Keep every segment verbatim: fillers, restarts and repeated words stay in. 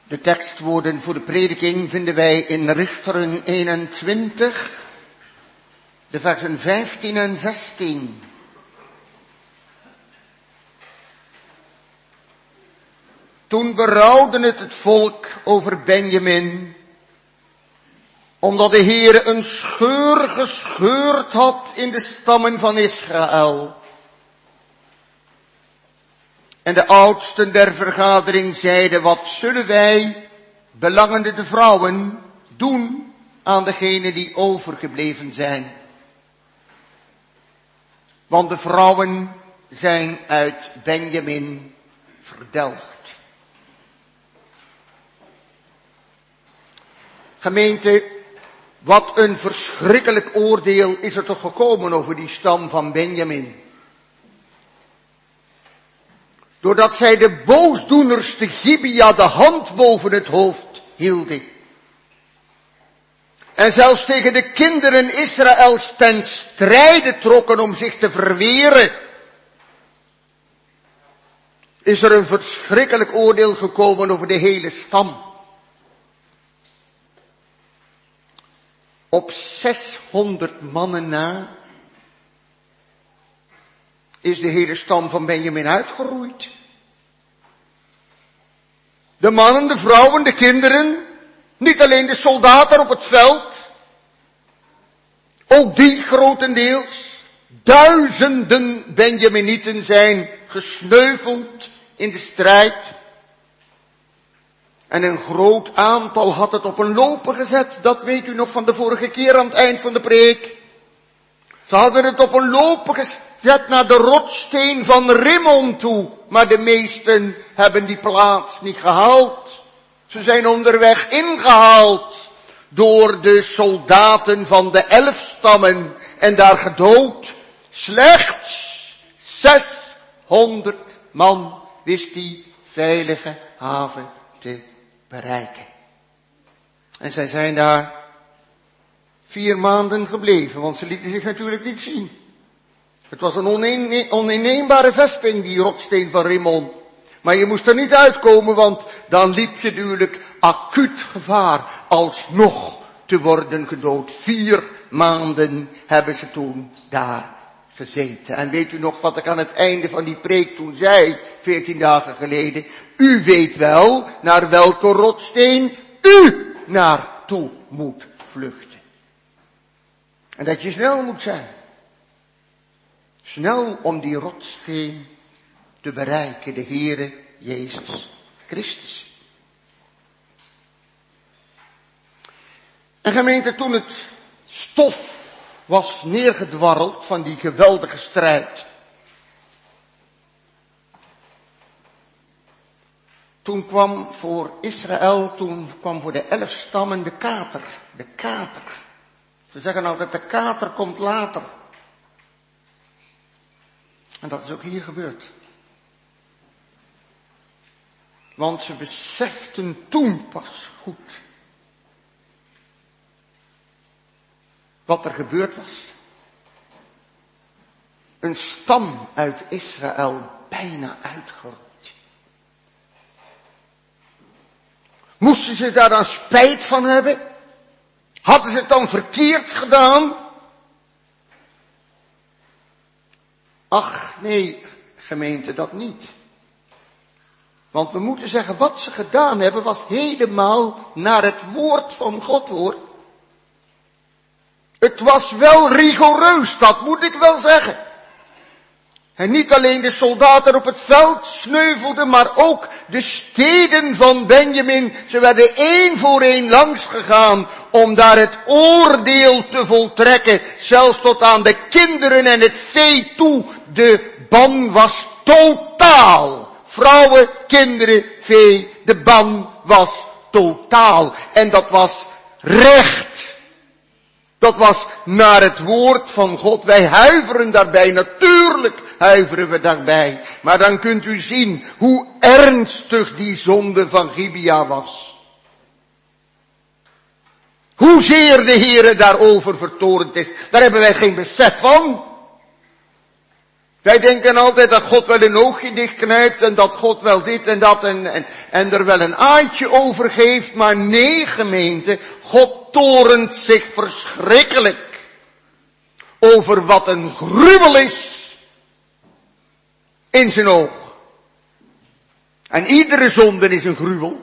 De tekstwoorden voor de prediking vinden wij in Richteren eenentwintig, de versen vijftien en zestien. Toen berouwde het het volk over Benjamin, omdat de Heere een scheur gescheurd had in de stammen van Israël. En de oudsten der vergadering zeiden, wat zullen wij, belangende de vrouwen, doen aan degenen die overgebleven zijn? Want de vrouwen zijn uit Benjamin verdelgd. Gemeente, wat een verschrikkelijk oordeel is er toch gekomen over die stam van Benjamin. Doordat zij de boosdoeners te Gibea de hand boven het hoofd hielden. En zelfs tegen de kinderen Israëls ten strijde trokken om zich te verweren. Is er een verschrikkelijk oordeel gekomen over de hele stam. Op zeshonderd mannen na is de hele stam van Benjamin uitgeroeid. De mannen, de vrouwen, de kinderen, niet alleen de soldaten op het veld, ook die grotendeels, duizenden Benjaminieten zijn gesneuveld in de strijd. En een groot aantal had het op een lopen gezet, dat weet u nog van de vorige keer aan het eind van de preek. Ze hadden het op een lopen gezet naar de rotssteen van Rimmon toe. Maar de meesten hebben die plaats niet gehaald. Ze zijn onderweg ingehaald door de soldaten van de elf stammen en daar gedood. Slechts zeshonderd man wist die veilige haven te bereiken. En zij zijn daar vier maanden gebleven, want ze lieten zich natuurlijk niet zien. Het was een oneen, oninneembare vesting, die rotsteen van Rimmon. Maar je moest er niet uitkomen, want dan liep je natuurlijk acuut gevaar alsnog te worden gedood. Vier maanden hebben ze toen daar gezeten. En weet u nog wat ik aan het einde van die preek toen zei, veertien dagen geleden? U weet wel naar welke rotsteen u naartoe moet vluchten. En dat je snel moet zijn. Snel om die rotsteen te bereiken, de Heere Jezus Christus. En gemeente, toen het stof was neergedwarreld van die geweldige strijd, toen kwam voor Israël, toen kwam voor de elf stammen de kater, de kater. Ze zeggen altijd, de kater komt later. En dat is ook hier gebeurd. Want ze beseften toen pas goed wat er gebeurd was. Een stam uit Israël bijna uitgeroeid. Moesten ze daar dan spijt van hebben? Hadden ze het dan verkeerd gedaan? Ach, nee, gemeente, dat niet. Want we moeten zeggen, wat ze gedaan hebben, was helemaal naar het woord van God, hoor. Het was wel rigoureus, dat moet ik wel zeggen. En niet alleen de soldaten op het veld sneuvelden, maar ook de steden van Benjamin. Ze werden één voor één langs gegaan om daar het oordeel te voltrekken. Zelfs tot aan de kinderen en het vee toe. De ban was totaal. Vrouwen, kinderen, vee. De ban was totaal. En dat was recht. Dat was naar het woord van God. Wij huiveren daarbij, natuurlijk huiveren we daarbij. Maar dan kunt u zien hoe ernstig die zonde van Gibea was. Hoezeer de Heere daarover vertorend is, daar hebben wij geen besef van. Wij denken altijd dat God wel een oogje dichtknijpt en dat God wel dit en dat en, en, en er wel een aaitje over geeft. Maar nee, gemeente, God torent zich verschrikkelijk over wat een gruwel is in zijn oog. En iedere zonde is een gruwel.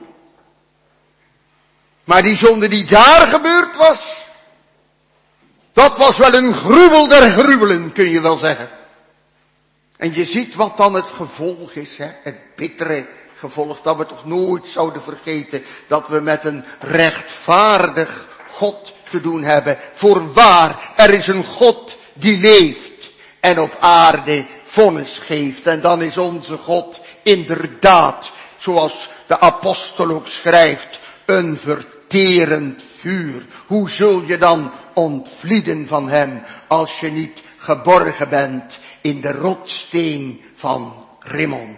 Maar die zonde die daar gebeurd was, dat was wel een gruwel der gruwelen, kun je wel zeggen. En je ziet wat dan het gevolg is, hè? Het bittere gevolg, dat we toch nooit zouden vergeten dat we met een rechtvaardig God te doen hebben. Voorwaar, er is een God die leeft en op aarde vonnis geeft. En dan is onze God inderdaad, zoals de apostel ook schrijft, een verterend vuur. Hoe zul je dan ontvlieden van hem als je niet geborgen bent in de rotsteen van Rimmon?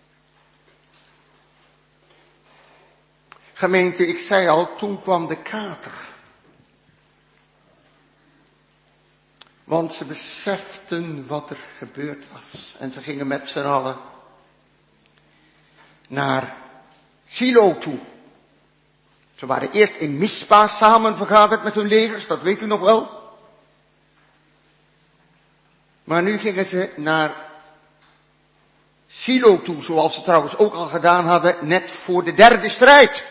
Gemeente, ik zei al, toen kwam de kater. Want ze beseften wat er gebeurd was. En ze gingen met z'n allen naar Silo toe. Ze waren eerst in Mispa samen vergaderd met hun legers, dat weet u nog wel. Maar nu gingen ze naar Silo toe, zoals ze trouwens ook al gedaan hadden, net voor de derde strijd.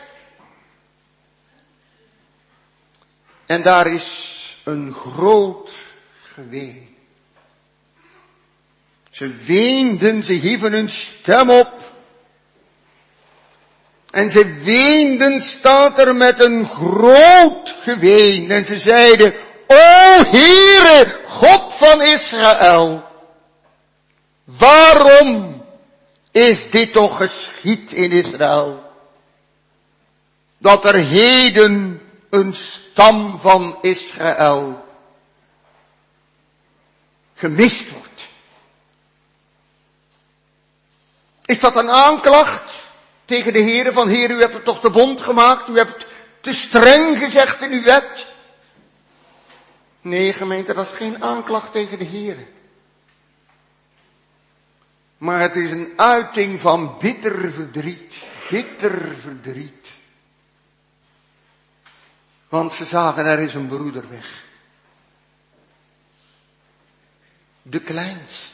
En daar is een groot geween. Ze weenden, ze hieven hun stem op. En ze weenden, staat er, met een groot geween. En ze zeiden, o Heere, God van Israël, waarom is dit toch geschied in Israël? Dat er heden een stam van Israël gemist wordt. Is dat een aanklacht tegen de Heere van Heer, u hebt er toch de bond gemaakt, u hebt te streng gezegd in uw wet? Nee, gemeente, dat is geen aanklacht tegen de Heere. Maar het is een uiting van bitter verdriet, bitter verdriet. Want ze zagen, er is een broeder weg. De kleinste.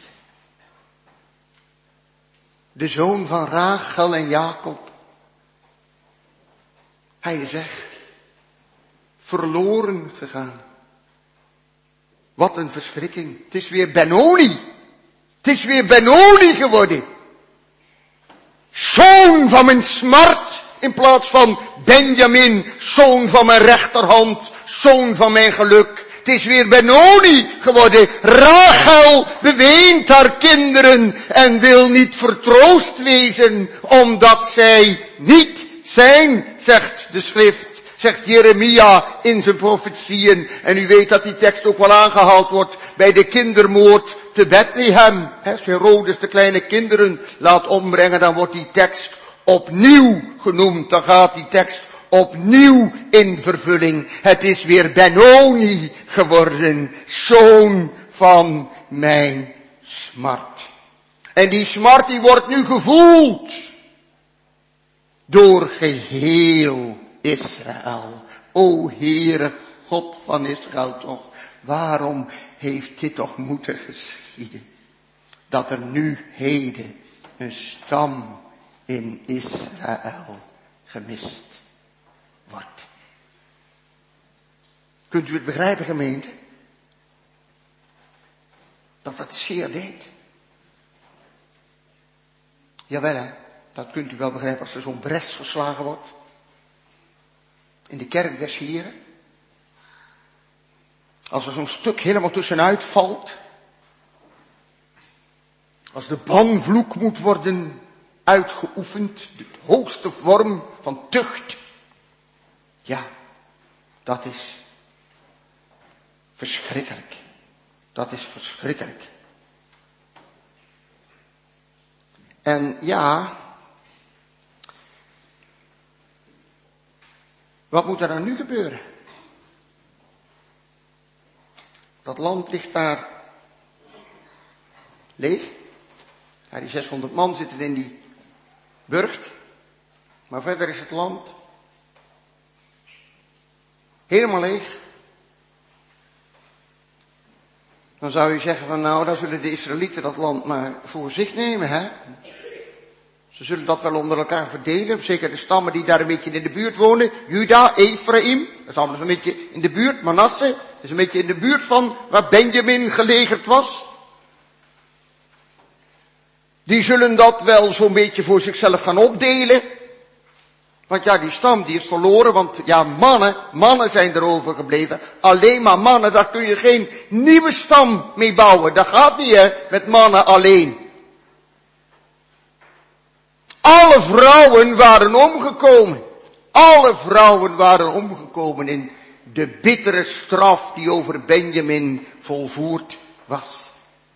De zoon van Rachel en Jacob. Hij is weg. Verloren gegaan. Wat een verschrikking. Het is weer Benoni. Het is weer Benoni geworden. Zoon van mijn smart. In plaats van Benjamin. Zoon van mijn rechterhand. Zoon van mijn geluk. Het is weer Benoni geworden. Rachel beweent haar kinderen en wil niet vertroost wezen, omdat zij niet zijn, zegt de schrift, zegt Jeremia in zijn profetieën. En u weet dat die tekst ook wel aangehaald wordt bij de kindermoord te Bethlehem. Als Herodes de kleine kinderen laat ombrengen, dan wordt die tekst opnieuw genoemd. Dan gaat die tekst opnieuw in vervulling. Het is weer Benoni geworden, zoon van mijn smart. En die smart die wordt nu gevoeld door geheel Israël. O Heere God van Israël toch, waarom heeft dit toch moeten geschieden? Dat er nu heden een stam in Israël gemist wordt. Kunt u het begrijpen, gemeente? Dat dat zeer deed. Jawel, hè. Dat kunt u wel begrijpen als er zo'n bres geslagen wordt. In de kerk des Heren. Als er zo'n stuk helemaal tussenuit valt. Als de banvloek moet worden uitgeoefend. De hoogste vorm van tucht. Ja, dat is verschrikkelijk. Dat is verschrikkelijk. En ja, wat moet er dan nu gebeuren? Dat land ligt daar Leeg. Ja, die zeshonderd man zitten in die burcht. Maar verder is het land helemaal leeg. Dan zou je zeggen van nou, dan zullen de Israëlieten dat land maar voor zich nemen, hè. Ze zullen dat wel onder elkaar verdelen. Zeker de stammen die daar een beetje in de buurt wonen. Juda, Ephraim. Dat is allemaal een beetje in de buurt. Manasse. Dat is een beetje in de buurt van waar Benjamin gelegerd was. Die zullen dat wel zo'n beetje voor zichzelf gaan opdelen. Want ja, die stam die is verloren. Want ja, mannen, mannen zijn er overgebleven. Alleen maar mannen, daar kun je geen nieuwe stam mee bouwen. Dat gaat niet, hè, met mannen alleen. Alle vrouwen waren omgekomen. Alle vrouwen waren omgekomen in de bittere straf die over Benjamin volvoerd was.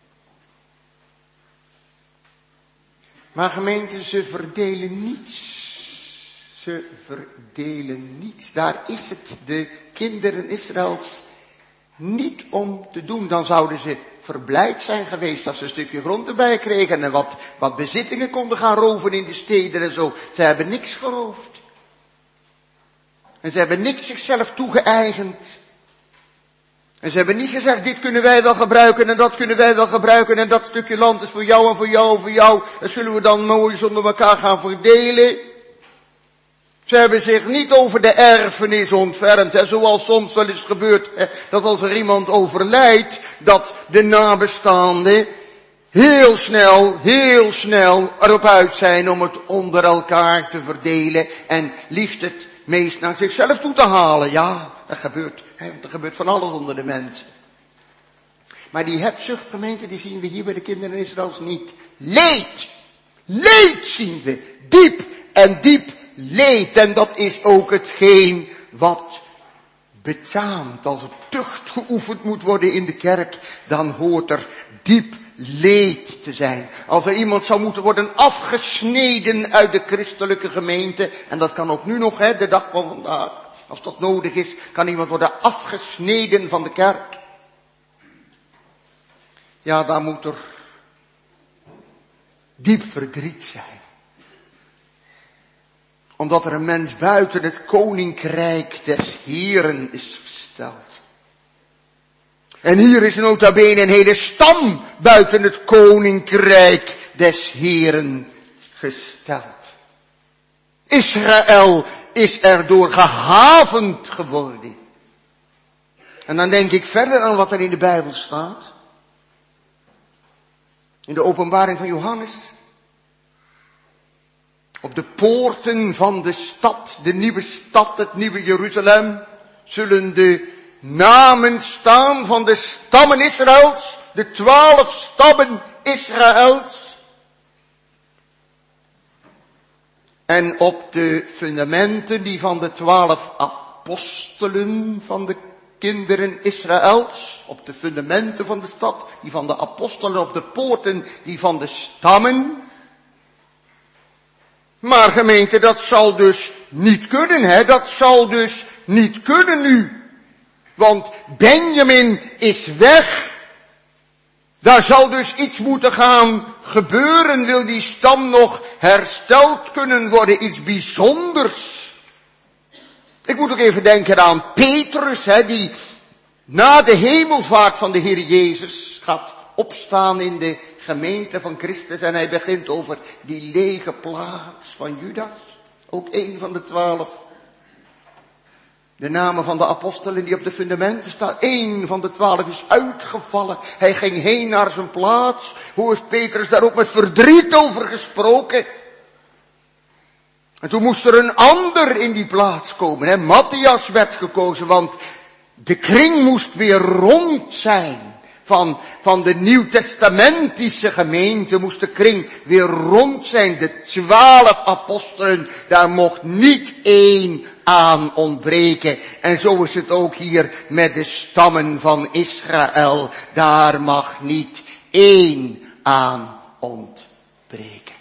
Maar gemeente, ze verdelen niets. Ze verdelen niets. Daar is het de kinderen Israëls niet om te doen. Dan zouden ze verblijd zijn geweest als ze een stukje grond erbij kregen en wat, wat bezittingen konden gaan roven in de steden en zo. Ze hebben niks geroofd. En ze hebben niks zichzelf toegeëigend. En ze hebben niet gezegd, dit kunnen wij wel gebruiken en dat kunnen wij wel gebruiken en dat stukje land is voor jou en voor jou en voor jou. Dat zullen we dan mooi zonder elkaar gaan verdelen. Ze hebben zich niet over de erfenis ontfermd, hè, zoals soms wel eens gebeurt, hè, dat als er iemand overlijdt, dat de nabestaanden heel snel, heel snel erop uit zijn om het onder elkaar te verdelen en liefst het meest naar zichzelf toe te halen. Ja, dat gebeurt, hè, er gebeurt van alles onder de mensen. Maar die hebzucht, gemeente, die zien we hier bij de kinderen Israëls niet. Leed! Leed zien we! Diep en diep leed. En dat is ook hetgeen wat betaamt. Als er tucht geoefend moet worden in de kerk, dan hoort er diep leed te zijn. Als er iemand zou moeten worden afgesneden uit de christelijke gemeente, en dat kan ook nu nog, hè, de dag van vandaag, als dat nodig is, kan iemand worden afgesneden van de kerk. Ja, dan moet er diep verdriet zijn. Omdat er een mens buiten het koninkrijk des Heeren is gesteld. En hier is nota bene een hele stam buiten het koninkrijk des Heeren gesteld. Israël is erdoor gehavend geworden. En dan denk ik verder aan wat er in de Bijbel staat. In de openbaring van Johannes. Op de poorten van de stad, de nieuwe stad, het nieuwe Jeruzalem, zullen de namen staan van de stammen Israëls, de twaalf stammen Israëls. En op de fundamenten die van de twaalf apostelen van de kinderen Israëls, op de fundamenten van de stad, die van de apostelen, op de poorten die van de stammen. Maar gemeente, dat zal dus niet kunnen, hè? Dat zal dus niet kunnen nu. Want Benjamin is weg. Daar zal dus iets moeten gaan gebeuren, wil die stam nog hersteld kunnen worden, iets bijzonders. Ik moet ook even denken aan Petrus, hè, die na de hemelvaart van de Heer Jezus gaat opstaan in de gemeente van Christus en hij begint over die lege plaats van Judas, ook een van de twaalf. De namen van de apostelen die op de fundamenten staan, één van de twaalf is uitgevallen. Hij ging heen naar zijn plaats. Hoe heeft Petrus daar ook met verdriet over gesproken? En toen moest er een ander in die plaats komen. Hè? Matthias werd gekozen, want de kring moest weer rond zijn. Van, van de nieuwtestamentische gemeente moest de kring weer rond zijn. De twaalf apostelen, daar mocht niet één aan ontbreken. En zo is het ook hier met de stammen van Israël. Daar mag niet één aan ontbreken.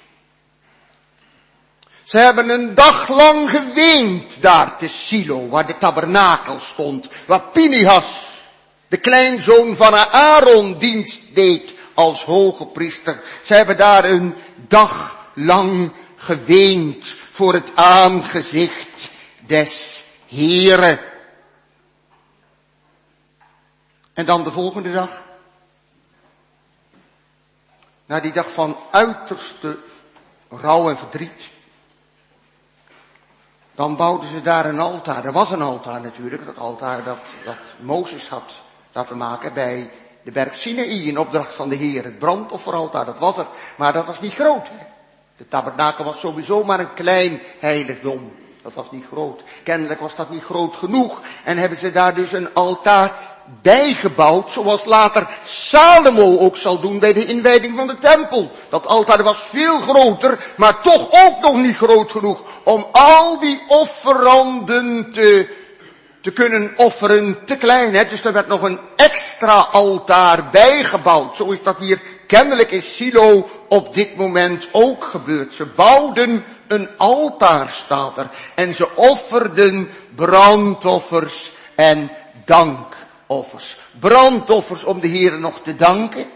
Ze hebben een dag lang geweend daar te Silo, waar de tabernakel stond, waar Pinchas, de kleinzoon van Aaron, dienst deed als hoge priester. Ze hebben daar een dag lang geweend voor het aangezicht des Heeren. En dan de volgende dag. Na die dag van uiterste rouw en verdriet. Dan bouwden ze daar een altaar. Er was een altaar natuurlijk. Dat altaar dat, dat Mozes had laten maken bij de berg Sinaï in opdracht van de Heer. Het brandofferaltaar, dat was er. Maar dat was niet groot. Hè? De tabernakel was sowieso maar een klein heiligdom. Dat was niet groot. Kennelijk was dat niet groot genoeg. En hebben ze daar dus een altaar bijgebouwd, zoals later Salomo ook zal doen bij de inwijding van de tempel. Dat altaar was veel groter, maar toch ook nog niet groot genoeg om al die offeranden te, te kunnen offeren, te klein. Hè? Dus er werd nog een extra altaar bijgebouwd. Zo is dat hier kennelijk in Silo op dit moment ook gebeurd. Ze bouwden een altaar, staat er, en ze offerden brandoffers en dankoffers. Brandoffers om de Heer nog te danken.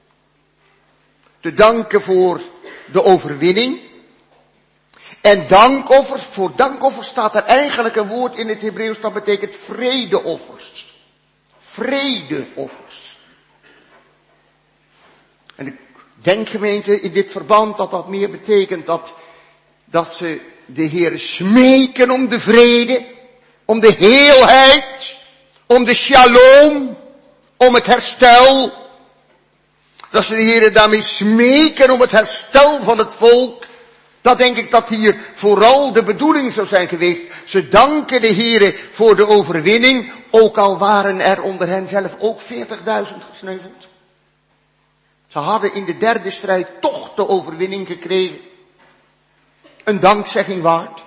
Te danken voor de overwinning. En dankoffers, voor dankoffers staat er eigenlijk een woord in het Hebreeuws dat betekent vredeoffers. Vredeoffers. En ik denk, gemeente, in dit verband dat dat meer betekent dat, dat ze de Heer smeken om de vrede, om de heelheid, om de shalom, om het herstel. Dat ze de Heer daarmee smeken om het herstel van het volk. Dat denk ik dat hier vooral de bedoeling zou zijn geweest. Ze danken de Heere voor de overwinning, ook al waren er onder hen zelf ook veertigduizend gesneuveld. Ze hadden in de derde strijd toch de overwinning gekregen. Een dankzegging waard.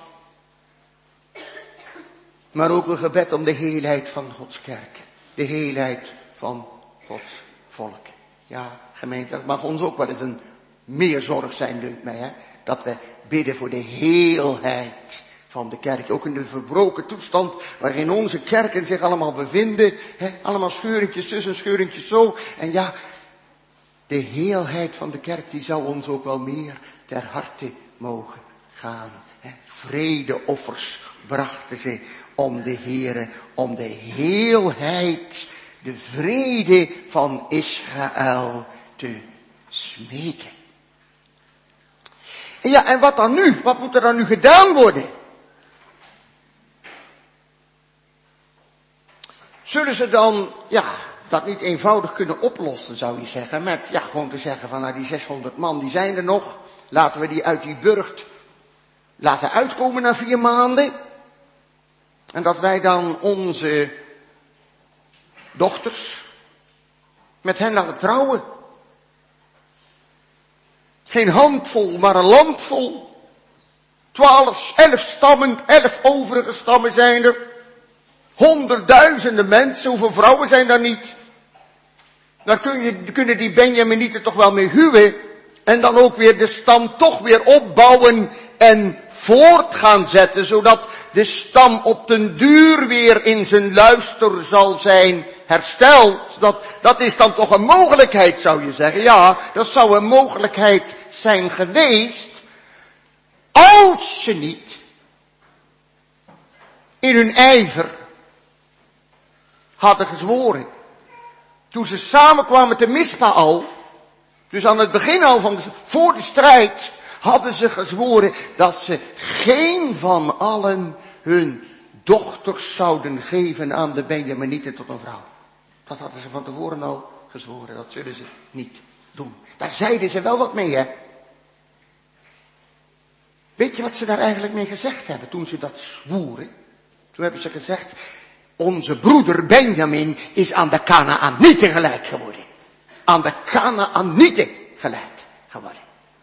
Maar ook een gebed om de heelheid van Gods kerk. De heelheid van Gods volk. Ja, gemeente, dat mag ons ook wel eens een meer zorg zijn, dunkt mij, hè. Dat we bidden voor de heelheid van de kerk. Ook in de verbroken toestand waarin onze kerken zich allemaal bevinden. Hè? Allemaal scheurentjes zus en scheurentjes zo. En ja, de heelheid van de kerk die zou ons ook wel meer ter harte mogen gaan. Hè? Vredeoffers brachten ze om de Heere, om de heelheid, de vrede van Israël te smeken. En ja, en wat dan nu? Wat moet er dan nu gedaan worden? Zullen ze dan, ja, dat niet eenvoudig kunnen oplossen, zou je zeggen, met, ja, gewoon te zeggen van, nou, die zeshonderd man, die zijn er nog. Laten we die uit die burcht laten uitkomen na vier maanden. En dat wij dan onze dochters met hen laten trouwen. Geen handvol, maar een landvol. Twaalf, elf stammen, elf overige stammen zijn er. Honderdduizenden mensen, hoeveel vrouwen zijn daar niet? Dan kun je, kunnen die Benjaminieten toch wel mee huwen. En dan ook weer de stam toch weer opbouwen en voort gaan zetten. Zodat de stam op den duur weer in zijn luister zal zijn hersteld. Dat, dat is dan toch een mogelijkheid, zou je zeggen. Ja, dat zou een mogelijkheid zijn geweest. Als ze niet in hun ijver hadden gezworen. Toen ze samenkwamen te Mispa al, dus aan het begin al van de, voor de strijd, hadden ze gezworen dat ze geen van allen hun dochters zouden geven aan de Benjaminieten tot een vrouw. Dat hadden ze van tevoren al gezworen, dat zullen ze niet doen. Daar zeiden ze wel wat mee, hè. Weet je wat ze daar eigenlijk mee gezegd hebben toen ze dat zwoeren? Toen hebben ze gezegd, onze broeder Benjamin is aan de Kanaanieten gelijk geworden. Aan de Kanaanieten gelijk geworden.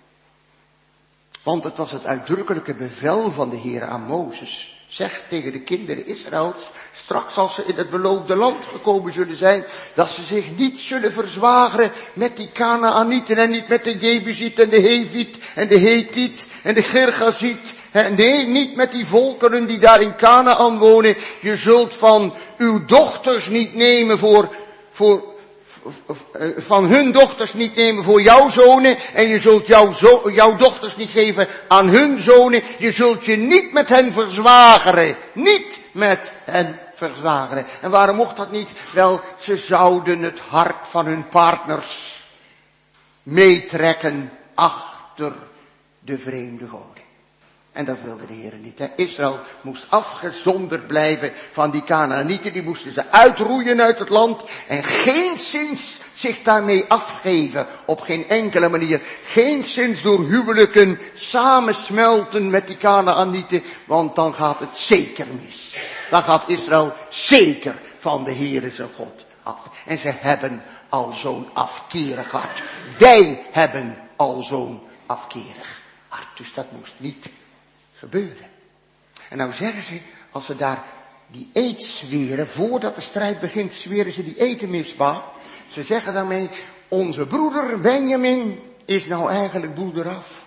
Want het was het uitdrukkelijke bevel van de Heer aan Mozes. Zeg tegen de kinderen Israëls, straks als ze in het beloofde land gekomen zullen zijn, dat ze zich niet zullen verzwageren met die Kanaanieten en niet met de Jebusiet en de Heviet en de Hethiet en de Girgaziet. Nee, niet met die volkeren die daar in Kanaan wonen. Je zult van uw dochters niet nemen voor, voor, van hun dochters niet nemen voor jouw zonen. En je zult jouw, zo, jouw dochters niet geven aan hun zonen. Je zult je niet met hen verzwageren. Niet met hen verzwageren. En waarom mocht dat niet? Wel, ze zouden het hart van hun partners meetrekken achter de vreemde goden. En dat wilde de Heer niet. Hè? Israël moest afgezonderd blijven van die Kanaanieten. Die moesten ze uitroeien uit het land. En geenszins zich daarmee afgeven. Op geen enkele manier. Geenszins door huwelijken samensmelten met die Kanaanieten. Want dan gaat het zeker mis. Dan gaat Israël zeker van de Heere zijn God af. En ze hebben al zo'n afkerig hart. Wij hebben al zo'n afkerig hart. Dus dat moest niet gebeuren. En nou zeggen ze, als ze daar die eed zweren, voordat de strijd begint, zweren ze die eed misbaar. Ze zeggen daarmee, onze broeder Benjamin is nou eigenlijk broeder af.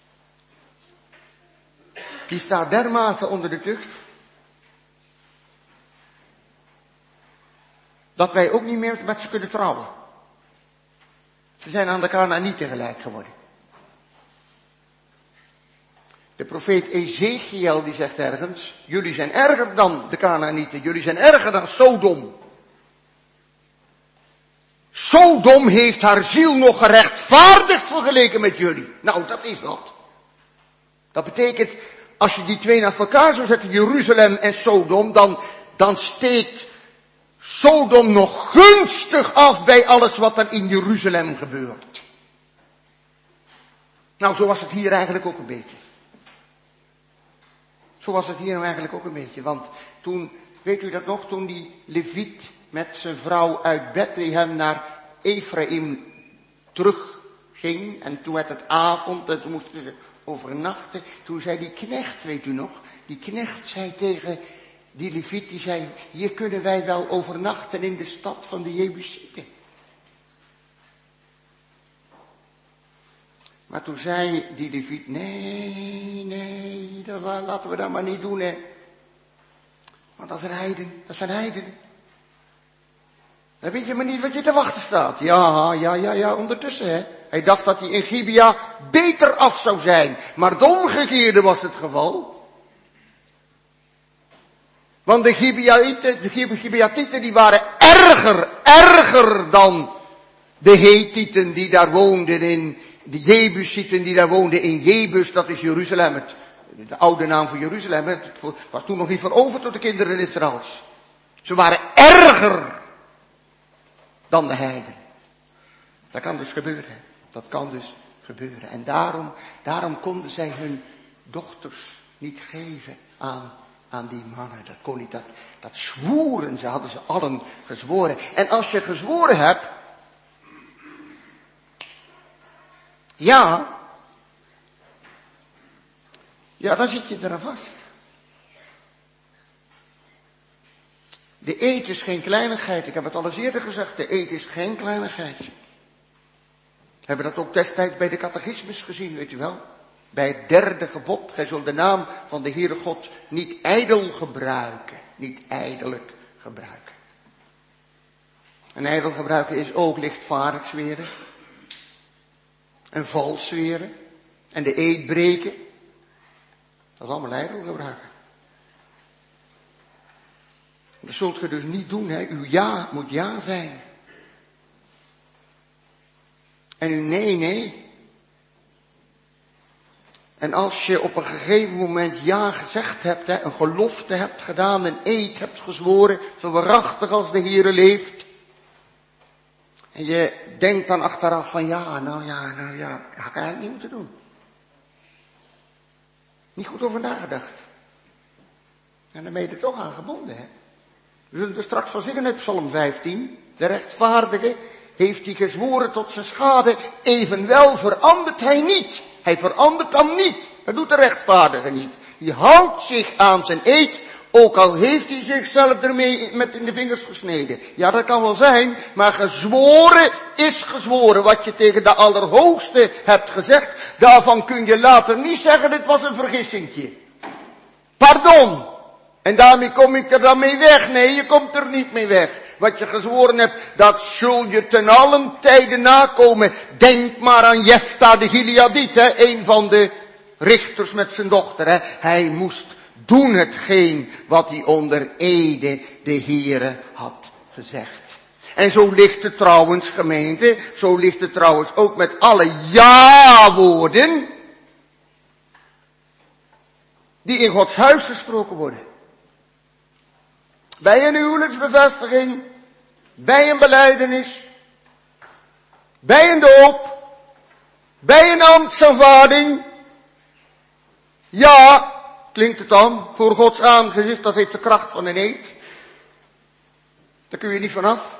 Die staat dermate onder de tucht, dat wij ook niet meer met ze kunnen trouwen. Ze zijn aan de Kanaanieten gelijk geworden. De profeet Ezekiel die zegt ergens, jullie zijn erger dan de Kanaanieten, jullie zijn erger dan Sodom. Sodom heeft haar ziel nog gerechtvaardigd vergeleken met jullie. Nou, dat is dat. Dat betekent, als je die twee naast elkaar zou zetten, Jeruzalem en Sodom, dan, dan steekt Sodom nog gunstig af bij alles wat er in Jeruzalem gebeurt. Nou, zo was het hier eigenlijk ook een beetje. Zo was het hier nou eigenlijk ook een beetje. Want toen, weet u dat nog, toen die Leviet met zijn vrouw uit Bethlehem naar Ephraim terugging. En toen werd het avond en toen moesten ze overnachten. Toen zei die knecht, weet u nog, die knecht zei tegen die Leviet, die zei, hier kunnen wij wel overnachten in de stad van de Jebusieten. Maar toen zei die Leviet, nee, nee, dat laten we dat maar niet doen, hè. Want dat zijn heiden, dat zijn heidenen. Dan weet je maar niet wat je te wachten staat. Ja, ja, ja, ja, ondertussen, hè. Hij dacht dat hij in Gibea beter af zou zijn. Maar het omgekeerde was het geval. Want de Gibeatieten, de Gibeatieten die waren erger, erger dan de Hethieten die daar woonden in, de Jebusieten die daar woonden in Jebus, dat is Jeruzalem, het, de oude naam voor Jeruzalem, het was toen nog niet veroverd door de kinderen Israëls. Ze waren erger dan de heiden. Dat kan dus gebeuren, dat kan dus gebeuren. En daarom, daarom konden zij hun dochters niet geven aan Aan die mannen, dat kon niet, dat, dat zwoeren ze, hadden ze allen gezworen. En als je gezworen hebt, ja, ja, dan zit je eraan vast. De eed is geen kleinigheid, ik heb het al eens eerder gezegd, de eed is geen kleinigheid. We hebben dat ook destijds bij de catechismus gezien, weet u wel. Bij het derde gebod, gij zult de naam van de Heere God niet ijdel gebruiken. Niet ijdelijk gebruiken. En ijdel gebruiken is ook lichtvaardig zweren. En vals zweren. En de eed breken. Dat is allemaal ijdel gebruiken. Dat zult je dus niet doen, hè. Uw ja moet ja zijn. En uw nee, nee. En als je op een gegeven moment ja gezegd hebt, hè, een gelofte hebt gedaan, een eed hebt gezworen, zo waarachtig als de Heere leeft. En je denkt dan achteraf van ja, nou ja, nou ja, dat had ik eigenlijk niet moeten doen. Niet goed over nagedacht. En dan ben je er toch aan gebonden, hè. We zullen er straks van zingen uit Psalm vijftien. De rechtvaardige heeft hij gezworen tot zijn schade, evenwel verandert hij niet. Hij verandert dan niet. Dat doet de rechtvaardige niet. Die houdt zich aan zijn eed, ook al heeft hij zichzelf ermee met in de vingers gesneden. Ja, dat kan wel zijn, maar gezworen is gezworen. Wat je tegen de Allerhoogste hebt gezegd, daarvan kun je later niet zeggen, dit was een vergissingje. Pardon. En daarmee kom ik er dan mee weg. Nee, je komt er niet mee weg. wat je gezworen hebt, dat zul je ten allen tijde nakomen. Denk maar aan Jefta de Gileadiet, hè, een van de richters met zijn dochter. Hè. Hij moest doen hetgeen wat hij onder ede de Heere had gezegd. En zo ligt het trouwens, gemeente, zo ligt het trouwens ook met alle ja-woorden die in Gods huis gesproken worden. Bij een huwelijksbevestiging, bij een belijdenis, bij een doop, bij een ambtsaanvaarding. Ja, klinkt het dan, voor Gods aangezicht, dat heeft de kracht van een eed. Daar kun je niet vanaf.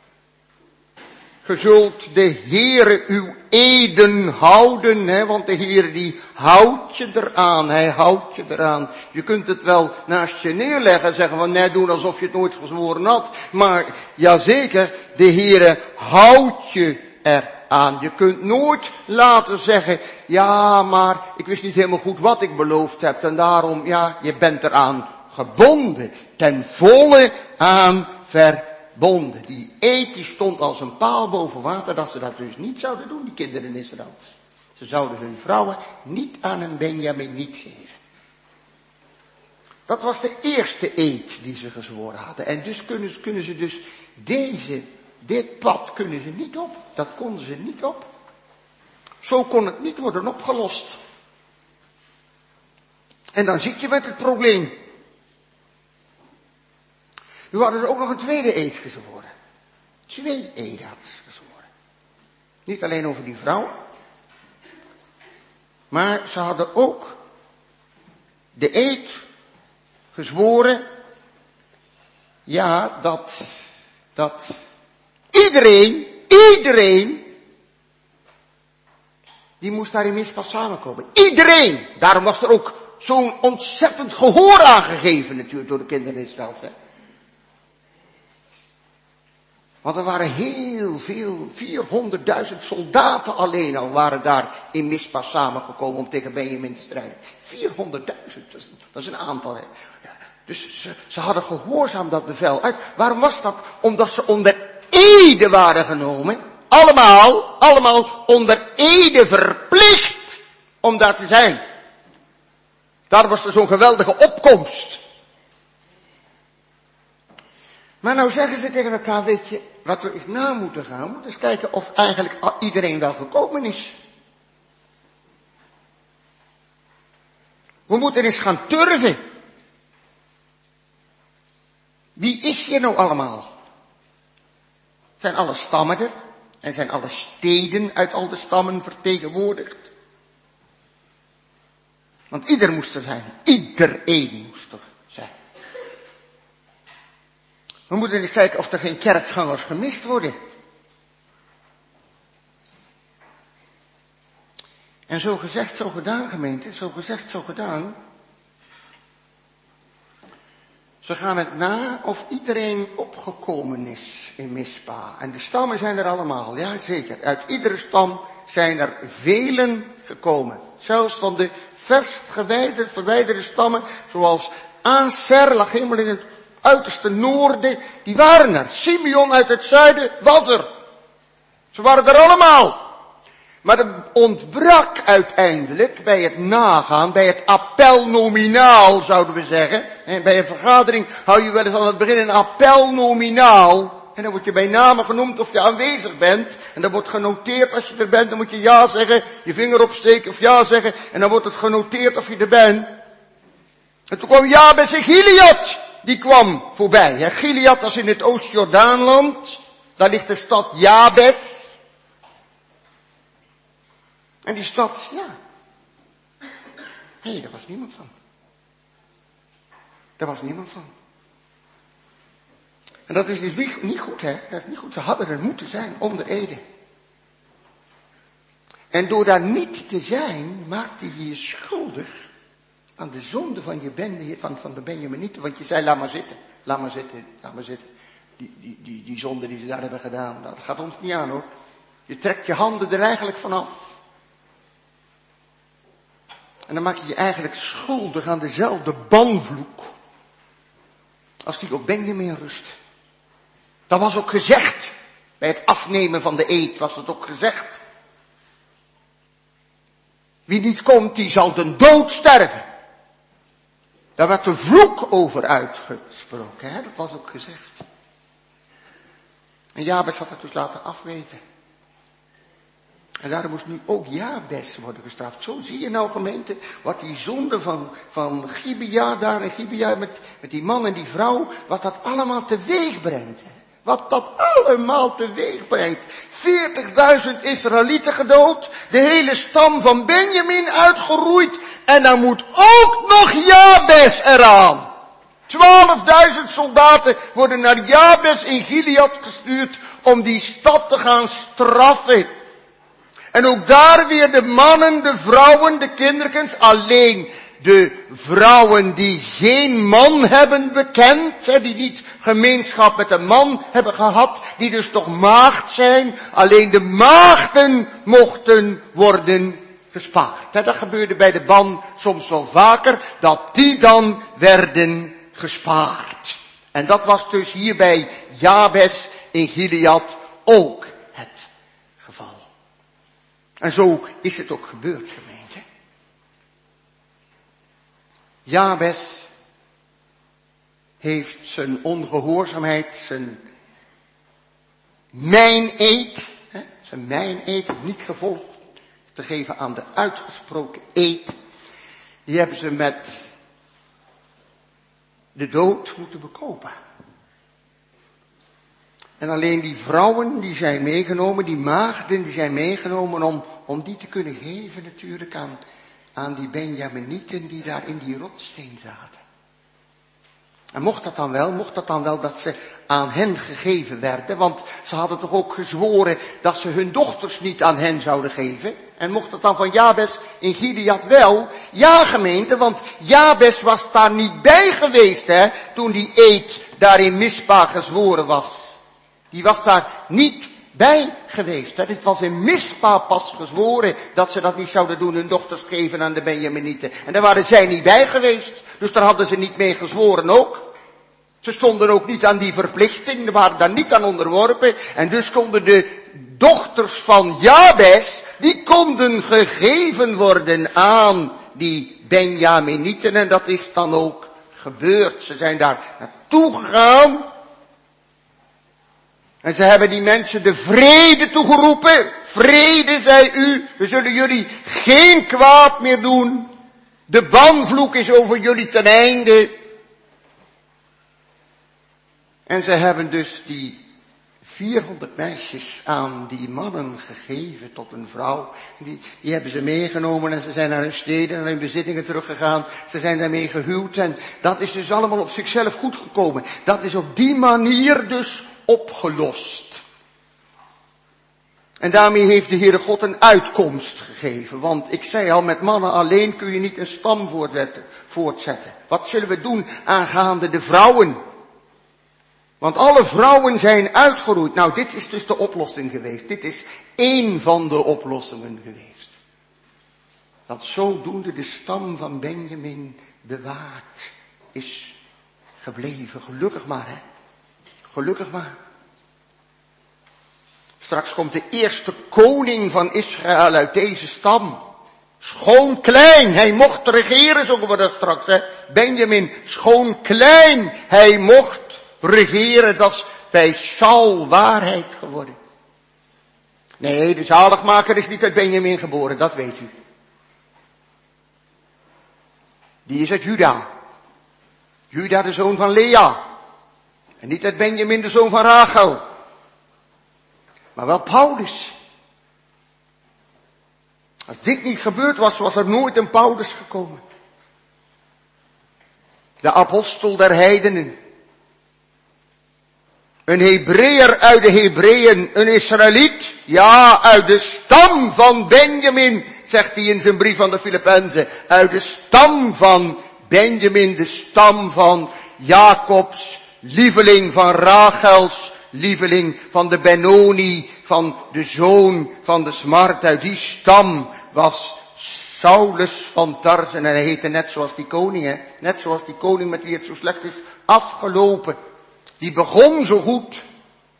Ge zult de Heere uw eden houden, hè, want de Heere die houdt je eraan, hij houdt je eraan. Je kunt het wel naast je neerleggen en zeggen van nee, doen alsof je het nooit gezworen had. Maar jazeker, de Heere houdt je eraan. Je kunt nooit laten zeggen, ja, maar ik wist niet helemaal goed wat ik beloofd heb en daarom, ja, je bent eraan gebonden, ten volle aan verbonden. Bonden. Die eed die stond als een paal boven water dat ze dat dus niet zouden doen, die kinderen Israëls. Ze zouden hun vrouwen niet aan een Benjamin niet geven. Dat was de eerste eed die ze gezworen hadden. En dus kunnen ze, kunnen ze dus deze, dit pad kunnen ze niet op. Dat konden ze niet op. Zo kon het niet worden opgelost. En dan zit je met het probleem. Nu hadden ze ook nog een tweede eed gezworen. Twee eden hadden ze gezworen. Niet alleen over die vrouw. Maar ze hadden ook de eed gezworen. Ja, dat, dat iedereen, iedereen, die moest daar in Mispa samenkomen. Iedereen. Daarom was er ook zo'n ontzettend gehoor aangegeven natuurlijk door de kinderen Israëls. Hè. Want er waren heel veel, vierhonderdduizend soldaten alleen al waren daar in Mispa samengekomen om tegen Benjamin te strijden. vierhonderdduizend, dat is, dat is een aantal. Hè. Ja, dus ze, ze hadden gehoorzaam dat bevel uit. Waarom was dat? Omdat ze onder ede waren genomen. Allemaal, allemaal onder ede verplicht om daar te zijn. Daar was er zo'n geweldige opkomst. Maar nou zeggen ze tegen elkaar, weet je, wat we eens na moeten gaan, we moeten eens kijken of eigenlijk iedereen wel gekomen is. We moeten eens gaan turven. Wie is hier nou allemaal? Zijn alle stammen er? En zijn alle steden uit al de stammen vertegenwoordigd? Want ieder moest er zijn. Iedereen moest er zijn. We moeten eens kijken of er geen kerkgangers gemist worden. En zo gezegd, zo gedaan, gemeente. Zo gezegd, zo gedaan. Ze gaan het na of iedereen opgekomen is in Mispa. En de stammen zijn er allemaal, ja zeker. Uit iedere stam zijn er velen gekomen. Zelfs van de vers gewijderde, verwijderde stammen, zoals Aser lag helemaal in het uiterste noorden, die waren er. Simeon uit het zuiden was er. Ze waren er allemaal. Maar er ontbrak uiteindelijk bij het nagaan, bij het appel nominaal zouden we zeggen. En bij een vergadering hou je wel eens aan het begin een appel nominaal. En dan word je bij name genoemd of je aanwezig bent. En dan wordt genoteerd als je er bent, dan moet je ja zeggen, je vinger opsteken of ja zeggen. En dan wordt het genoteerd of je er bent. En toen kwam Jabes en Gilead, die kwam voorbij. Ja, Gilead, dat is in het Oost-Jordaanland. Daar ligt de stad Jabes. En die stad, ja. Nee, daar was niemand van. Daar was niemand van. En dat is dus niet, niet goed, hè. Dat is niet goed. Ze hadden er moeten zijn, onder ede. En door daar niet te zijn, maakte je je schuldig aan de zonde van je bende, van, van de Benjaminieten. Want je zei, laat maar zitten, laat maar zitten, laat maar zitten. Die, die, die, die zonde die ze daar hebben gedaan, dat gaat ons niet aan, hoor. Je trekt je handen er eigenlijk vanaf. En dan maak je je eigenlijk schuldig aan dezelfde banvloek als die op Benjamin rust. Dat was ook gezegd. Bij het afnemen van de eed was dat ook gezegd. Wie niet komt, die zal de dood sterven. Daar werd de vloek over uitgesproken, hè? Dat was ook gezegd. En Jabes had het dus laten afweten. En daarom moest nu ook Jabes worden gestraft. Zo zie je nou, gemeente, wat die zonde van, van Gibea daar en Gibea met, met die man en die vrouw, wat dat allemaal teweeg brengt. Hè? Wat dat allemaal teweeg brengt. veertigduizend Israëlieten gedood, de hele stam van Benjamin uitgeroeid, en dan moet ook nog Jabes eraan. twaalfduizend soldaten worden naar Jabes in Gilead gestuurd om die stad te gaan straffen. En ook daar weer de mannen, de vrouwen, de kinderkens, alleen de vrouwen die geen man hebben bekend, die niet gemeenschap met een man hebben gehad, die dus toch maagd zijn, alleen de maagden mochten worden gespaard. Dat gebeurde bij de ban soms wel vaker, dat die dan werden gespaard. En dat was dus hier bij Jabes in Gilead ook het geval. En zo is het ook gebeurd, gemeente. Jabes heeft zijn ongehoorzaamheid, zijn mijn-eed, zijn mijn-eed niet gevolgd te geven aan de uitgesproken eed. Die hebben ze met de dood moeten bekopen. En alleen die vrouwen die zijn meegenomen, die maagden die zijn meegenomen om, om die te kunnen geven natuurlijk aan, aan die Benjaminieten die daar in die rotssteen zaten. En mocht dat dan wel, mocht dat dan wel dat ze aan hen gegeven werden, want ze hadden toch ook gezworen dat ze hun dochters niet aan hen zouden geven. En mocht dat dan van Jabes in Gilead wel? Ja, gemeente, want Jabes was daar niet bij geweest, hè, toen die eed daar in Mispa gezworen was. Die was daar niet bij geweest. Hè. Dit was in Mispa pas gezworen dat ze dat niet zouden doen, hun dochters geven aan de Benjaminieten. En daar waren zij niet bij geweest, dus daar hadden ze niet mee gezworen ook. Ze stonden ook niet aan die verplichting, ze waren daar niet aan onderworpen. En dus konden de dochters van Jabes, die konden gegeven worden aan die Benjaminieten. En dat is dan ook gebeurd. Ze zijn daar naartoe gegaan. En ze hebben die mensen de vrede toegeroepen. Vrede, zei u, we zullen jullie geen kwaad meer doen. De banvloek is over jullie ten einde. En ze hebben dus die vierhonderd meisjes aan die mannen gegeven tot een vrouw. Die, die hebben ze meegenomen en ze zijn naar hun steden en hun bezittingen teruggegaan. Ze zijn daarmee gehuwd en dat is dus allemaal op zichzelf goed gekomen. Dat is op die manier dus opgelost. En daarmee heeft de Heere God een uitkomst gegeven. Want ik zei al, met mannen alleen kun je niet een stam voortzetten. Wat zullen we doen aangaande de vrouwen? Want alle vrouwen zijn uitgeroeid. Nou, dit is dus de oplossing geweest. Dit is één van de oplossingen geweest. Dat zodoende de stam van Benjamin bewaard is gebleven. Gelukkig maar, hè. Gelukkig maar. Straks komt de eerste koning van Israël uit deze stam. Schoon klein, hij mocht regeren, zongen we dat straks, hè. Benjamin, schoon klein, hij mocht regeren, dat is bij Saul waarheid geworden. Nee, de zaligmaker is niet uit Benjamin geboren, dat weet u. Die is uit Juda. Juda de zoon van Lea. En niet uit Benjamin de zoon van Rachel. Maar wel Paulus. Als dit niet gebeurd was, was er nooit een Paulus gekomen. De apostel der heidenen. Een Hebreeër uit de Hebreeën, een Israëliet, ja, uit de stam van Benjamin, zegt hij in zijn brief aan de Filippenzen, uit de stam van Benjamin, de stam van Jacobs, lieveling van Rachels, lieveling van de Benoni, van de zoon van de smart, uit die stam was Saulus van Tarsen en hij heette net zoals die koning, hè? Net zoals die koning met wie het zo slecht is afgelopen. Die begon zo goed.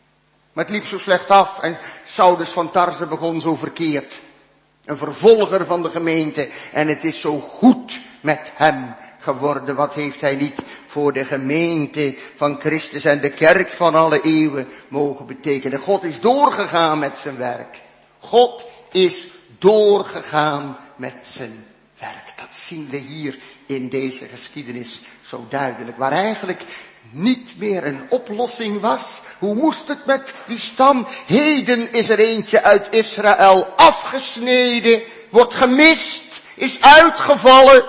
Maar het liep zo slecht af en Saulus van Tarse begon zo verkeerd. Een vervolger van de gemeente en het is zo goed met hem geworden. Wat heeft hij niet voor de gemeente van Christus en de kerk van alle eeuwen mogen betekenen. God is doorgegaan met zijn werk. God is doorgegaan met zijn werk. Dat zien we hier in deze geschiedenis zo duidelijk. Waar eigenlijk niet meer een oplossing was. Hoe moest het met die stam? Heden is er eentje uit Israël afgesneden, wordt gemist, is uitgevallen.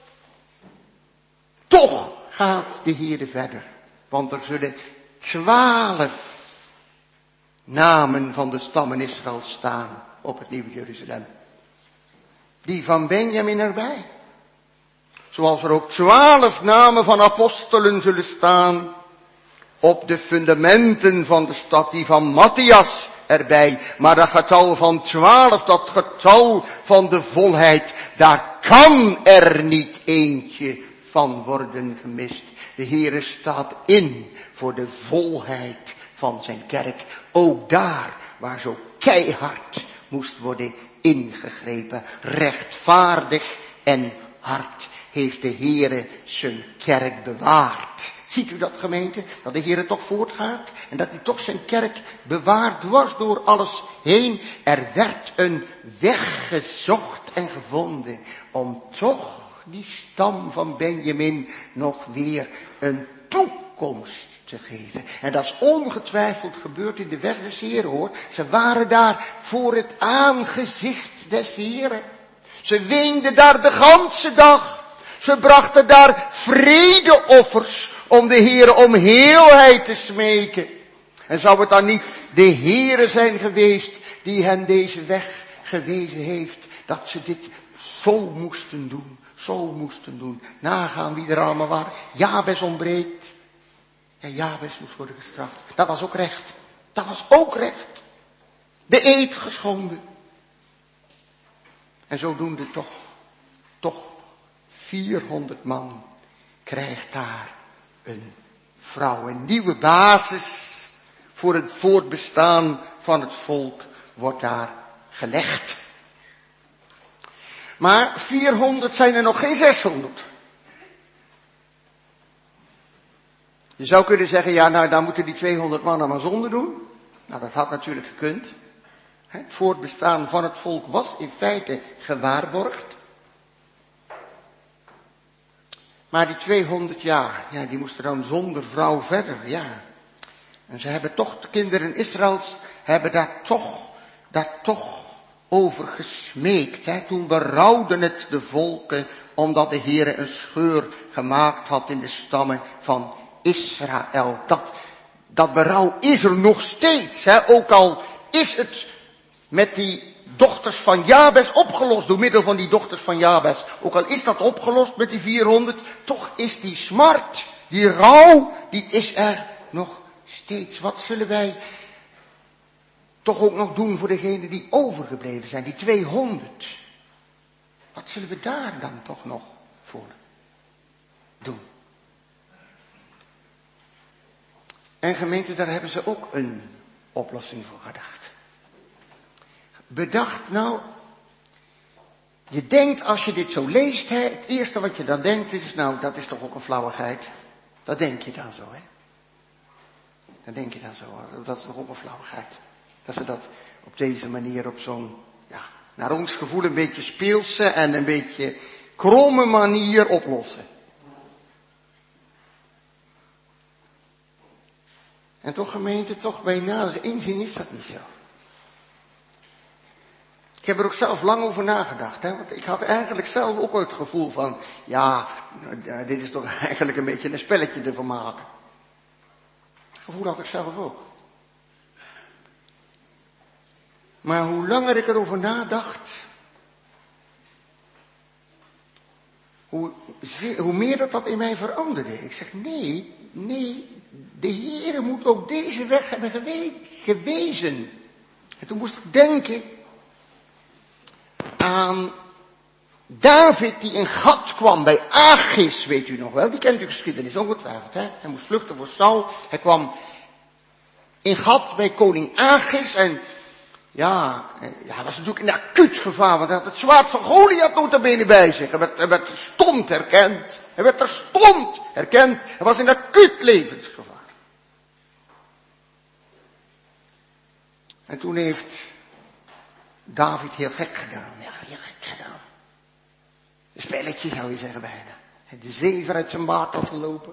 Toch gaat de Heere verder. Want er zullen twaalf namen van de stammen Israël staan op het Nieuwe Jeruzalem. Die van Benjamin erbij. Zoals er ook twaalf namen van apostelen zullen staan op de fundamenten van de stad, die van Matthias erbij. Maar dat getal van twaalf, dat getal van de volheid, daar kan er niet eentje van worden gemist. De Heere staat in voor de volheid van zijn kerk. Ook daar waar zo keihard moest worden ingegrepen. Rechtvaardig en hard heeft de Heere zijn kerk bewaard. Ziet u dat, gemeente? Dat de Heere toch voortgaat en dat hij toch zijn kerk bewaart dwars door alles heen. Er werd een weg gezocht en gevonden om toch die stam van Benjamin nog weer een toekomst te geven. En dat is ongetwijfeld gebeurd in de weg des Heren, hoor. Ze waren daar voor het aangezicht des Heren. Ze weenden daar de ganse dag. Ze brachten daar vredeoffers om de Heere om heelheid te smeken. En zou het dan niet de Heere zijn geweest die hen deze weg gewezen heeft, dat ze dit zo moesten doen, zo moesten doen. Nagaan wie er allemaal waren. Jabes ontbreekt. En Jabes moest worden gestraft. Dat was ook recht. Dat was ook recht. De eed geschonden. En zodoende toch, toch vierhonderd man krijgt daar een vrouw. Een nieuwe basis voor het voortbestaan van het volk wordt daar gelegd. Maar vierhonderd zijn er nog geen zeshonderd. Je zou kunnen zeggen, ja, nou, dan moeten die tweehonderd mannen maar zonde doen. Nou, dat had natuurlijk gekund. Het voortbestaan van het volk was in feite gewaarborgd. Maar die tweehonderd jaar, ja, die moesten dan zonder vrouw verder, ja. En ze hebben toch, de kinderen Israëls, hebben daar toch, daar toch over gesmeekt. Hè. Toen berouwden het de volken, omdat de Heere een scheur gemaakt had in de stammen van Israël. Dat, dat berouw is er nog steeds, hè. Ook al is het met die dochters van Jabes opgelost, door middel van die dochters van Jabes. Ook al is dat opgelost met die vierhonderd, toch is die smart, die rouw, die is er nog steeds. Wat zullen wij toch ook nog doen voor degenen die overgebleven zijn, die tweehonderd? Wat zullen we daar dan toch nog voor doen? En gemeente, daar hebben ze ook een oplossing voor gedacht. Bedacht nou, je denkt als je dit zo leest, hè, het eerste wat je dan denkt is, nou, dat is toch ook een flauwigheid. Dat denk je dan zo, hè. Dan denk je dan zo, dat is toch ook een flauwigheid. Dat ze dat op deze manier op zo'n, ja, naar ons gevoel een beetje speelse en een beetje kromme manier oplossen. En toch, gemeente, toch bij nader inzien is dat niet zo. Ik heb er ook zelf lang over nagedacht, hè, want ik had eigenlijk zelf ook het gevoel van, ja, dit is toch eigenlijk een beetje een spelletje ervan maken. Dat gevoel had ik zelf ook. Maar hoe langer ik erover nadacht, hoe, hoe meer dat dat in mij veranderde. Ik zeg, nee, nee, de Heere moet ook deze weg hebben gewe- gewezen. En toen moest ik denken aan David die in Gat kwam bij Achis, weet u nog wel. Die kent u geschiedenis ongetwijfeld, hè. Hij moest vluchten voor Saul. Hij kwam in Gat bij koning Achis. En ja, ja, hij was natuurlijk in acuut gevaar, want hij had het zwaard van Goliath nota bene bij zich. Hij werd, hij werd terstond herkend. Hij werd terstond herkend. Hij was in acuut levensgevaar. En toen heeft David heel gek gedaan. Ja, heel gek gedaan. Een spelletje zou je zeggen bijna. De zever uit zijn water gelopen.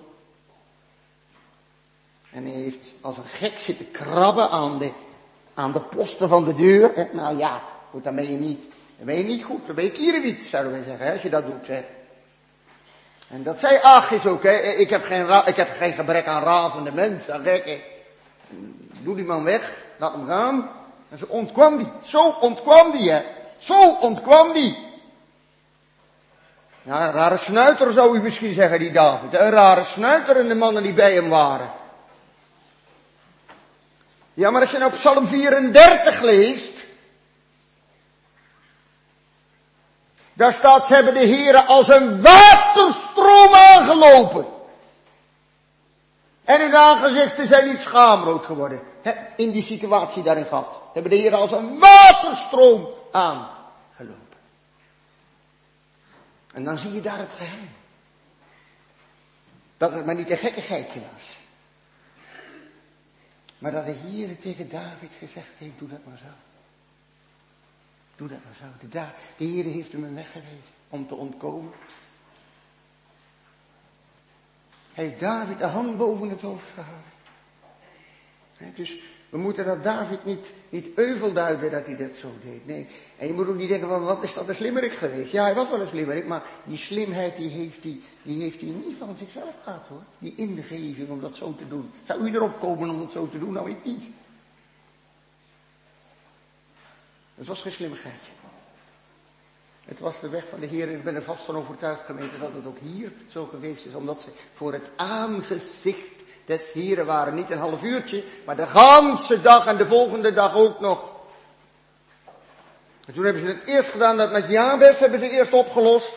En hij heeft als een gek zitten krabben aan de, aan de posten van de deur. Nou ja, goed, dan ben je niet, dan ben je niet goed. Dan ben je kierenwiet, zouden wij zeggen, hè, als je dat doet. Hè. En dat zei Achis ook, hè. Ik heb geen, ra- ik heb geen gebrek aan razende mensen, gekken. Doe die man weg, laat hem gaan. En zo ontkwam die. Zo ontkwam die, hè. Zo ontkwam die. Ja, een rare snuiter zou u misschien zeggen, die David. Een rare snuiter en de mannen die bij hem waren. Ja, maar als je nou Psalm vierendertig leest, daar staat, ze hebben de Heere als een waterstroom aangelopen. En hun aangezichten zijn niet schaamrood geworden. He, in die situatie daarin gehad. Hebben de Heere als een waterstroom aangelopen. En dan zie je daar het geheim. Dat het maar niet een gekkigheidje was. Maar dat de Heere tegen David gezegd heeft, doe dat maar zo. Doe dat maar zo. De, da- de Heere heeft hem een weg gewezen om te ontkomen. Hij heeft David de hand boven het hoofd gehouden. He, dus we moeten dat David niet, niet euvel duiden dat hij dat zo deed. Nee. En je moet ook niet denken, van, wat is dat een slimmerik geweest? Ja, hij was wel een slimmerik, maar die slimheid die heeft hij die heeft hij niet van zichzelf gehad hoor. Die ingeving om dat zo te doen. Zou u erop komen om dat zo te doen? Nou, ik niet. Het was geen slimmigheidje. Het was de weg van de Heer. Ik ben er vast van overtuigd, gemeente, dat het ook hier zo geweest is. Omdat ze voor het aangezicht des Heren waren. Niet een half uurtje, maar de ganse dag en de volgende dag ook nog. En toen hebben ze het eerst gedaan, dat met Jabes hebben ze eerst opgelost.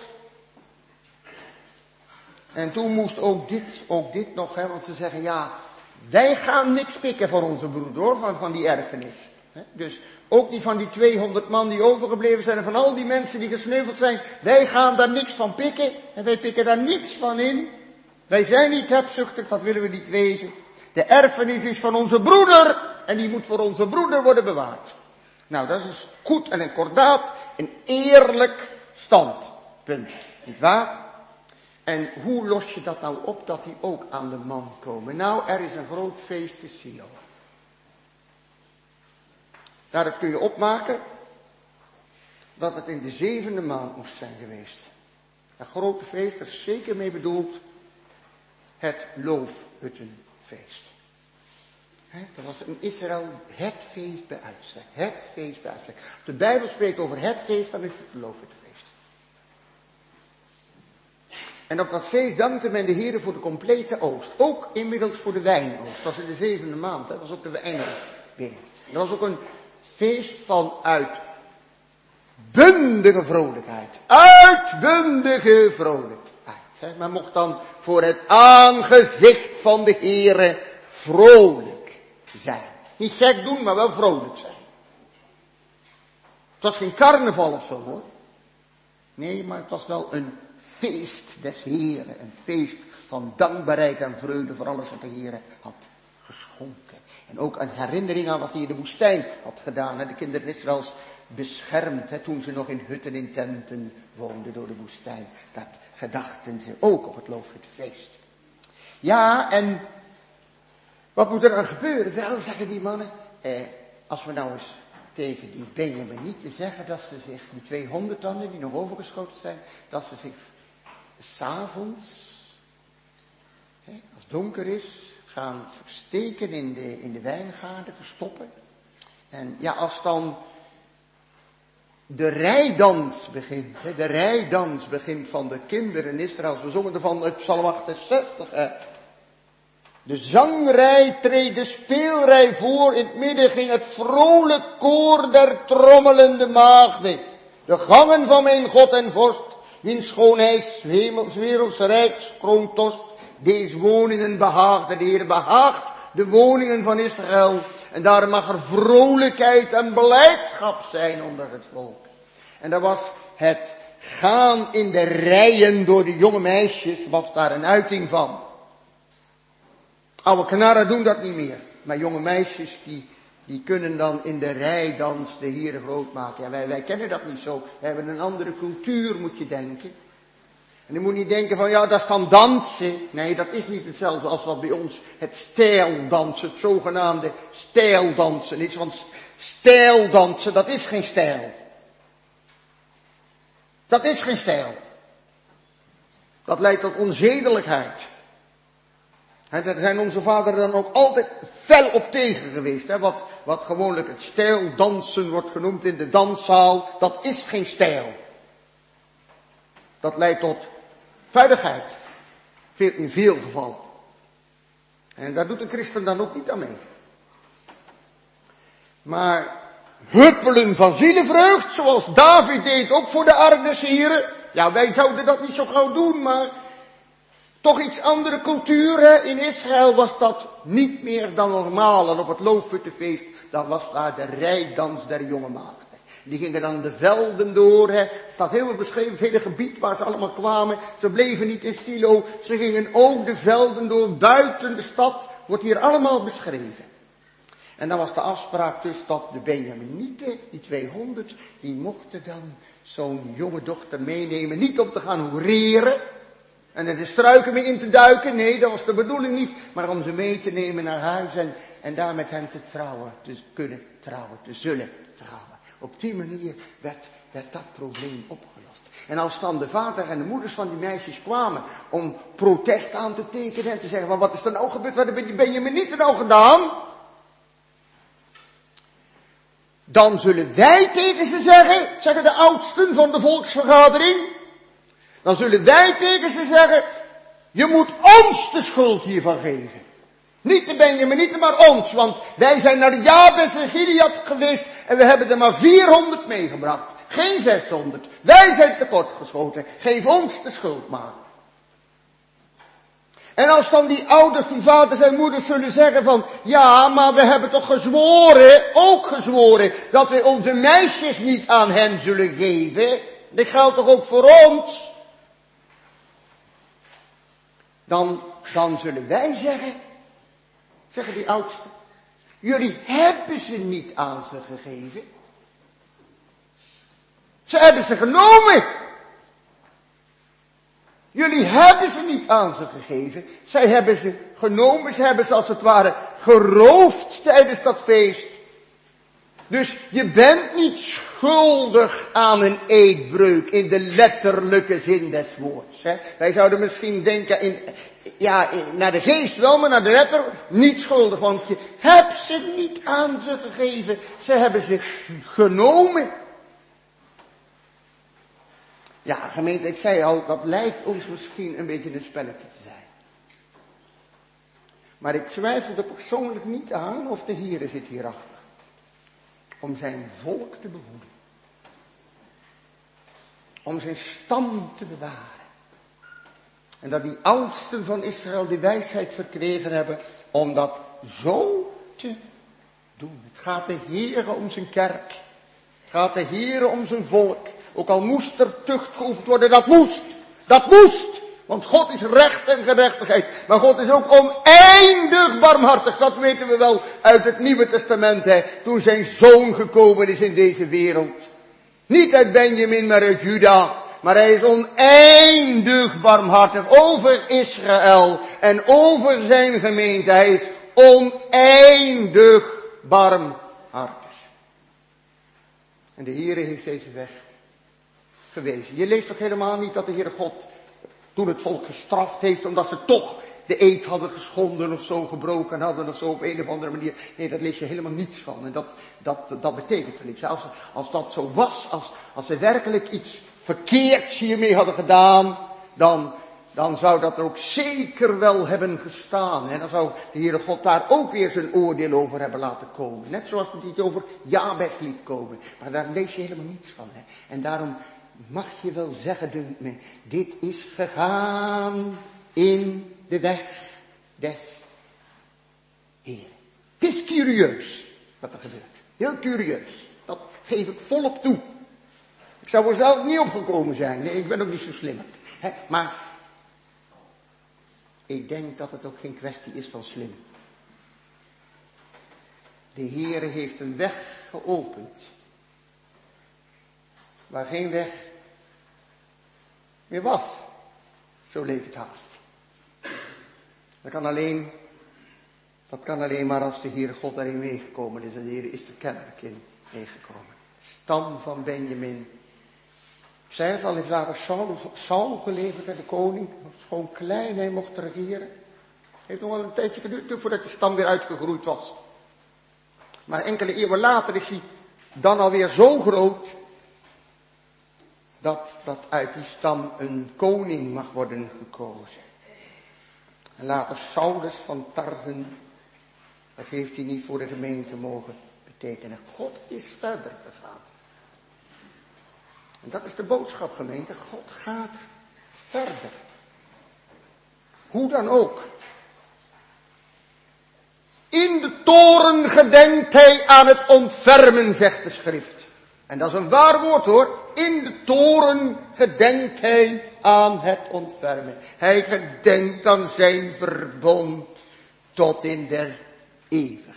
En toen moest ook dit, ook dit nog, hè, want ze zeggen, ja, wij gaan niks pikken van onze broeder, hoor, van, van die erfenis. Hè? Dus ook niet van die tweehonderd man die overgebleven zijn en van al die mensen die gesneuveld zijn. Wij gaan daar niks van pikken en wij pikken daar niets van in. Wij zijn niet hebzuchtig, dat willen we niet wezen. De erfenis is van onze broeder en die moet voor onze broeder worden bewaard. Nou, dat is goed en een kordaat, een eerlijk standpunt, niet waar? En hoe los je dat nou op dat die ook aan de man komen? Nou, er is een groot feest te Sion. Daaruit kun je opmaken dat het in de zevende maand moest zijn geweest. Een grote feest, er is zeker mee bedoeld het loofhuttenfeest. He, dat was in Israël het feest bij uitstek. Het feest bij uitstek. Als de Bijbel spreekt over het feest, dan is het het loofhuttenfeest. En op dat feest dankte men de Heere voor de complete oogst. Ook inmiddels voor de wijnoogst. Dat was in de zevende maand. Dat was ook de wijnoogst binnen. En dat was ook een feest van uitbundige vrolijkheid. Uitbundige vrolijkheid. He, men mocht dan voor het aangezicht van de Heere vrolijk zijn. Niet gek doen, maar wel vrolijk zijn. Het was geen carnaval of zo hoor. Nee, maar het was wel een feest des Heeren. Een feest van dankbaarheid en vreugde voor alles wat de Heere had geschonken. En ook een herinnering aan wat hij in de woestijn had gedaan. De kinderen Israëls beschermd, hè, toen ze nog in hutten in tenten woonden door de woestijn. Dat gedachten ze ook op het loofhuttenfeest. Ja, en wat moet er dan gebeuren? Wel, zeggen die mannen, eh, als we nou eens tegen die Benjamin niet te zeggen dat ze zich, die tweehonderd dan, die nog overgeschoten zijn, dat ze zich 's avonds, hè, als het donker is, gaan versteken in de, in de wijngaarden, verstoppen. En ja, als dan de rijdans begint, hè, de rijdans begint van de kinderen Israëls. We zongen ervan uit Psalm achtenzestig. Hè. De zangrij treedt de speelrij voor, in het midden ging het vrolijk koor der trommelende maagden. De gangen van mijn God en vorst, wiens schoonheid werelds rijk kroontost, deze woningen behaagde. De Heer behaagt de woningen van Israël. En daar mag er vrolijkheid en blijdschap zijn onder het volk. En daar was het gaan in de rijen door de jonge meisjes, was daar een uiting van. Oude knarren doen dat niet meer. Maar jonge meisjes die, die kunnen dan in de rijdans de Heere groot maken. Ja, wij, wij kennen dat niet zo. We hebben een andere cultuur, moet je denken. En je moet niet denken van, ja, dat is dan dansen. Nee, dat is niet hetzelfde als wat bij ons het stijldansen, het zogenaamde stijldansen is. Want stijldansen, dat is geen stijl. Dat is geen stijl. Dat leidt tot onzedelijkheid. En daar zijn onze vaderen dan ook altijd fel op tegen geweest. Hè? Wat, wat gewoonlijk het stijldansen wordt genoemd in de danszaal, dat is geen stijl. Dat leidt tot vuiligheid. In veel gevallen. En daar doet een christen dan ook niet aan mee. Maar huppelen van zielevreugd, zoals David deed ook voor de ark des Heren. Ja, wij zouden dat niet zo gauw doen, maar toch iets andere cultuur. Hè? In Israël was dat niet meer dan normaal. En op het Loofhuttenfeest, dan was daar de rijdans der jonge maagden. Die gingen dan de velden door. Hè. Het staat helemaal beschreven, het hele gebied waar ze allemaal kwamen. Ze bleven niet in Silo. Ze gingen ook de velden door, buiten de stad. Wordt hier allemaal beschreven. En dan was de afspraak dus dat de Benjaminieten, die tweehonderd, die mochten dan zo'n jonge dochter meenemen. Niet om te gaan hoereren en er de struiken mee in te duiken. Nee, dat was de bedoeling niet. Maar om ze mee te nemen naar huis en, en daar met hem te trouwen. Te kunnen trouwen, te zullen trouwen. Op die manier werd, werd dat probleem opgelost. En als dan de vader en de moeders van die meisjes kwamen om protest aan te tekenen en te zeggen, van wat is er nou gebeurd, wat heb je Benjaminieten nou gedaan? Dan zullen wij tegen ze zeggen, zeggen de oudsten van de volksvergadering, dan zullen wij tegen ze zeggen, je moet ons de schuld hiervan geven. Niet de Benjaminieten, maar ons, want wij zijn naar Jabes en Gilead geweest en we hebben er maar vierhonderd meegebracht. Geen zeshonderd. Wij zijn tekortgeschoten. Geef ons de schuld maar. En als dan die ouders, die vaders en moeders zullen zeggen van, ja, maar we hebben toch gezworen, ook gezworen, dat we onze meisjes niet aan hen zullen geven. Dat geldt toch ook voor ons? Dan, dan zullen wij zeggen, zeggen die oudsten, jullie hebben ze niet aan ze gegeven. Ze hebben ze genomen. Jullie hebben ze niet aan ze gegeven. Zij hebben ze genomen. Ze hebben ze als het ware geroofd tijdens dat feest. Dus je bent niet schuldig aan een eedbreuk in de letterlijke zin des woords. Hè. Wij zouden misschien denken, in, ja, naar de geest wel, maar naar de letter niet schuldig. Want je hebt ze niet aan ze gegeven. Ze hebben ze genomen. Ja, gemeente, ik zei al, dat lijkt ons misschien een beetje een spelletje te zijn. Maar ik twijfel er persoonlijk niet aan of de Heere zit hierachter. Om zijn volk te behoeden. Om zijn stam te bewaren. En dat die oudsten van Israël de wijsheid verkregen hebben om dat zo te doen. Het gaat de Heere om zijn kerk. Het gaat de Heere om zijn volk. Ook al moest er tucht geoefend worden, dat moest. Dat moest. Want God is recht en gerechtigheid. Maar God is ook oneindig barmhartig. Dat weten we wel uit het Nieuwe Testament. Hè, toen zijn zoon gekomen is in deze wereld. Niet uit Benjamin, maar uit Juda. Maar hij is oneindig barmhartig over Israël. En over zijn gemeente. Hij is oneindig barmhartig. En de Heere heeft deze weg gewezen. Je leest toch helemaal niet dat de Heere God toen het volk gestraft heeft omdat ze toch de eed hadden geschonden of zo, gebroken hadden of zo op een of andere manier. Nee, daar lees je helemaal niets van. En dat, dat, dat betekent voor niks. Als, als dat zo was, als, als ze werkelijk iets verkeerds hiermee hadden gedaan, dan, dan zou dat er ook zeker wel hebben gestaan. En dan zou de Heere God daar ook weer zijn oordeel over hebben laten komen. Net zoals het niet over Jabes liet komen. Maar daar lees je helemaal niets van. Hè. En daarom mag je wel zeggen, dunkt me, dit is gegaan in de weg des Heer. Het is curieus wat er gebeurt. Heel curieus. Dat geef ik volop toe. Ik zou er zelf niet opgekomen zijn. Nee, ik ben ook niet zo slim. He, maar ik denk dat het ook geen kwestie is van slim. De Heere heeft een weg geopend. Waar geen weg meer was. Zo leek het haast. Dat kan alleen, dat kan alleen maar als de Heere God daarin meegekomen is. En de Heere is er kennelijk in meegekomen. Stam van Benjamin. Ik zei het al, heeft later Saul, Saul geleverd aan de koning. Schoon klein, hij mocht regeren. Heeft nog wel een tijdje geduurd voordat de stam weer uitgegroeid was. Maar enkele eeuwen later is hij dan alweer zo groot, dat, dat uit die stam een koning mag worden gekozen. En later Saulus van Tarsen, dat heeft hij niet voor de gemeente mogen betekenen. God is verder gegaan. En dat is de boodschap, gemeente. God gaat verder. Hoe dan ook. In de toren gedenkt hij aan het ontfermen, zegt de schrift. En dat is een waar woord hoor. In de toren gedenkt hij aan het ontfermen. Hij gedenkt aan zijn verbond tot in der eeuwigheid.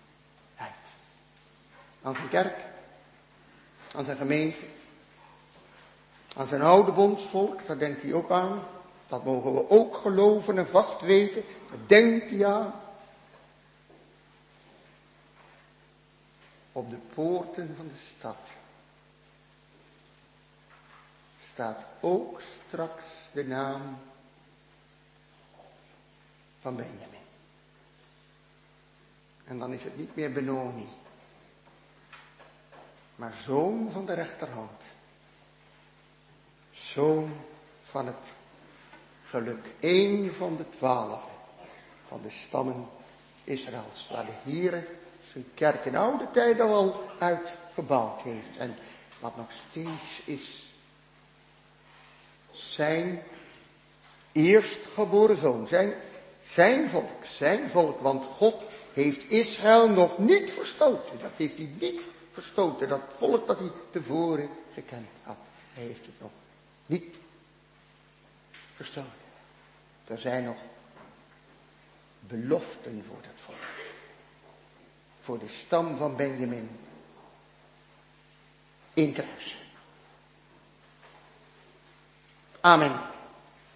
Aan zijn kerk. Aan zijn gemeente. Aan zijn oude bondsvolk, daar denkt hij ook aan. Dat mogen we ook geloven en vast weten. Daar denkt hij aan. Op de poorten van de stad staat ook straks de naam van Benjamin. En dan is het niet meer Benoni, maar zoon van de rechterhand. Zoon van het geluk. Eén van de twaalf van de stammen Israëls. Waar de Heere zijn kerk in oude tijden al uitgebouwd heeft. En wat nog steeds is zijn eerstgeboren zoon. Zijn, zijn volk. Zijn volk. Want God heeft Israël nog niet verstoten. Dat heeft hij niet verstoten. Dat volk dat hij tevoren gekend had. Hij heeft het nog niet verstoten. Er zijn nog beloften voor dat volk. Voor de stam van Benjamin. In kruis. Amen.